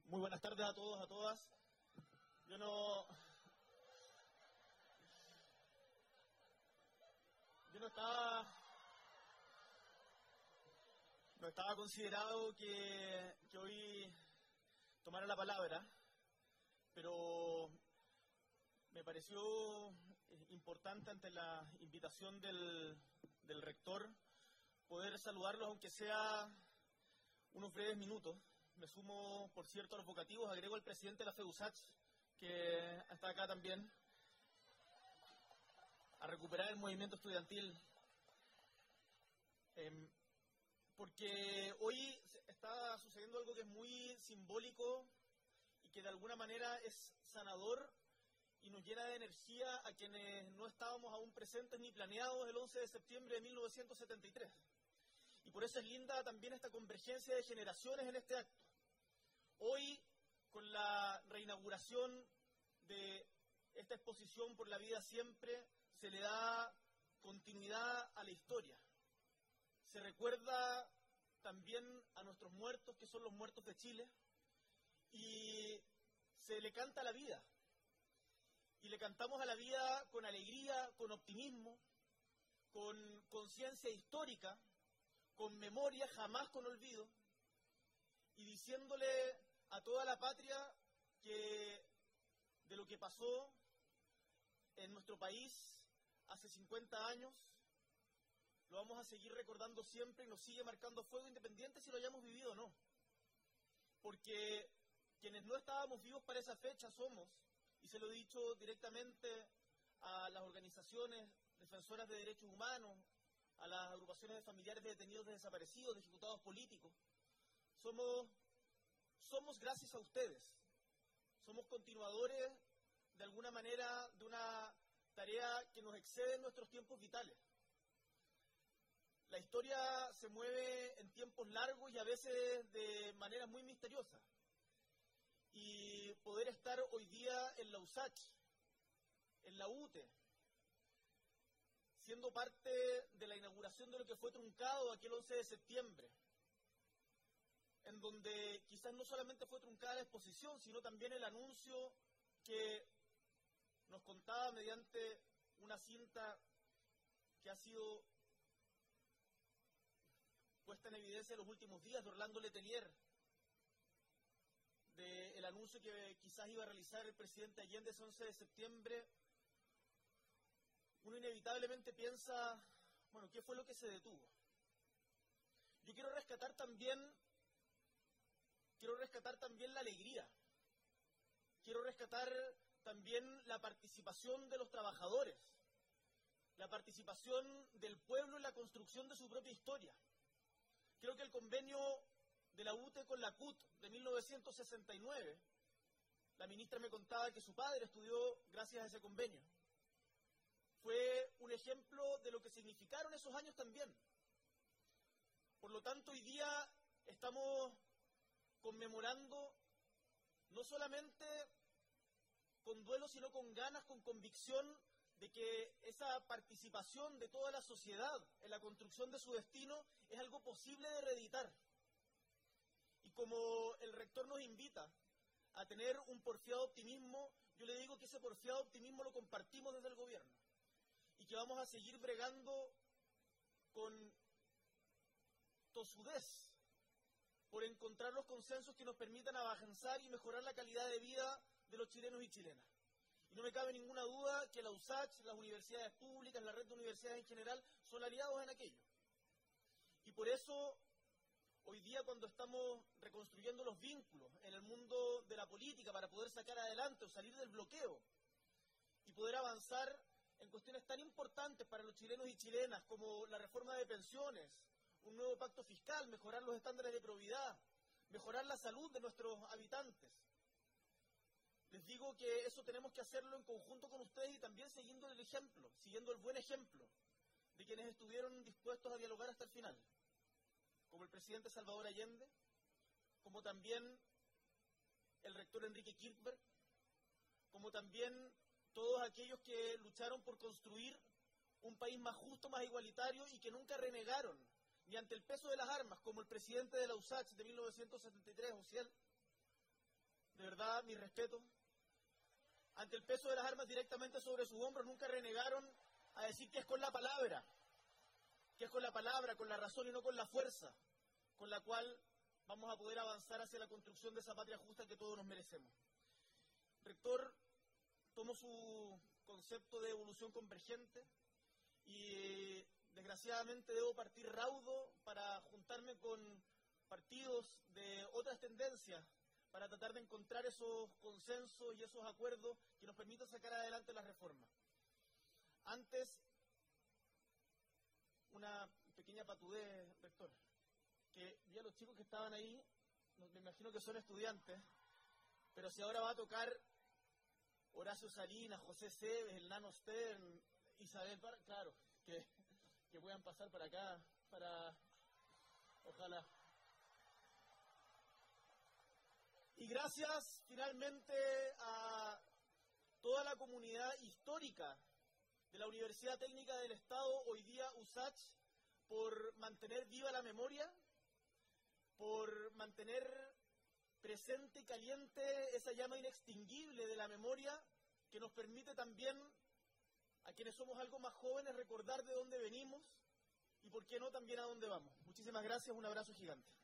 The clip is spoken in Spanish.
Muy buenas tardes a todos, a todas. Yo no estaba considerado que hoy tomara la palabra, pero me pareció importante ante la invitación del rector poder saludarlos, aunque sea unos breves minutos. Me sumo, por cierto, a los vocativos, agrego al presidente de la FEUSACH, que está acá también, a recuperar el movimiento estudiantil. Porque hoy está sucediendo algo que es muy simbólico y que de alguna manera es sanador y nos llena de energía a quienes no estábamos aún presentes ni planeados el 11 de septiembre de 1973. Y por eso es linda también esta convergencia de generaciones en este acto. Hoy, con la reinauguración de esta exposición por la vida siempre, se le da continuidad a la historia. Se recuerda también a nuestros muertos, que son los muertos de Chile, y se le canta a la vida. Y le cantamos a la vida con alegría, con optimismo, con conciencia histórica, con memoria, jamás con olvido, y diciéndole a toda la patria que de lo que pasó en nuestro país hace 50 años, lo vamos a seguir recordando siempre y nos sigue marcando fuego, independiente si lo hayamos vivido o no. Porque quienes no estábamos vivos para esa fecha somos, y se lo he dicho directamente a las organizaciones defensoras de derechos humanos, a las agrupaciones de familiares de detenidos desaparecidos, de ejecutados políticos, somos gracias a ustedes. Somos continuadores, de alguna manera, de una tarea que nos excede en nuestros tiempos vitales. La historia se mueve en tiempos largos y a veces de manera muy misteriosa. Y poder estar hoy día en la USACH, en la UTE, siendo parte de la inauguración de lo que fue truncado aquel 11 de septiembre, en donde quizás no solamente fue truncada la exposición, sino también el anuncio que nos contaba mediante una cinta que ha sido puesta en evidencia en los últimos días de Orlando Letelier, del anuncio que quizás iba a realizar el presidente Allende ese 11 de septiembre. Uno inevitablemente piensa, bueno, ¿qué fue lo que se detuvo? Yo quiero rescatar también la alegría. Quiero rescatar también la participación de los trabajadores, la participación del pueblo en la construcción de su propia historia. Creo que el convenio de la UTE con la CUT de 1969, la ministra me contaba que su padre estudió gracias a ese convenio. Fue un ejemplo de lo que significaron esos años también. Por lo tanto, hoy día estamos conmemorando no solamente con duelo, sino con ganas, con convicción de que esa participación de toda la sociedad en la construcción de su destino es algo posible de reeditar. Y como el rector nos invita a tener un porfiado optimismo, yo le digo que ese porfiado optimismo lo compartimos desde el gobierno y que vamos a seguir bregando con tosudez por encontrar los consensos que nos permitan avanzar y mejorar la calidad de vida de los chilenos y chilenas. Y no me cabe ninguna duda que la USACH, las universidades públicas, la red de universidades en general, son aliados en aquello. Y por eso, hoy día, cuando estamos reconstruyendo los vínculos en el mundo de la política para poder sacar adelante o salir del bloqueo y poder avanzar en cuestiones tan importantes para los chilenos y chilenas como la reforma de pensiones, un nuevo pacto fiscal, mejorar los estándares de probidad, mejorar la salud de nuestros habitantes. Les digo que eso tenemos que hacerlo en conjunto con ustedes y también siguiendo el ejemplo, siguiendo el buen ejemplo de quienes estuvieron dispuestos a dialogar hasta el final, como el presidente Salvador Allende, como también el rector Enrique Kirchberg, como también todos aquellos que lucharon por construir un país más justo, más igualitario y que nunca renegaron ni ante el peso de las armas, como el presidente de la USACH de 1973, Uciel, de verdad, mi respeto. Ante el peso de las armas directamente sobre sus hombros, nunca renegaron a decir que es con la palabra, con la razón y no con la fuerza, con la cual vamos a poder avanzar hacia la construcción de esa patria justa que todos nos merecemos. Rector, tomo su concepto de evolución convergente y desgraciadamente debo partir raudo para juntarme con partidos de otras tendencias para tratar de encontrar esos consensos y esos acuerdos que nos permitan sacar adelante las reformas. Antes, una pequeña patudez, rector, que vi a los chicos que estaban ahí, me imagino que son estudiantes, pero si ahora va a tocar Horacio Salinas, José Cebes, el Nano Stern, Isabel Parra, claro, que puedan pasar para acá, ojalá. Y gracias finalmente a toda la comunidad histórica de la Universidad Técnica del Estado, hoy día USACH, por mantener viva la memoria, por mantener presente y caliente esa llama inextinguible de la memoria que nos permite también, a quienes somos algo más jóvenes, recordar de dónde venimos y por qué no también a dónde vamos. Muchísimas gracias, un abrazo gigante.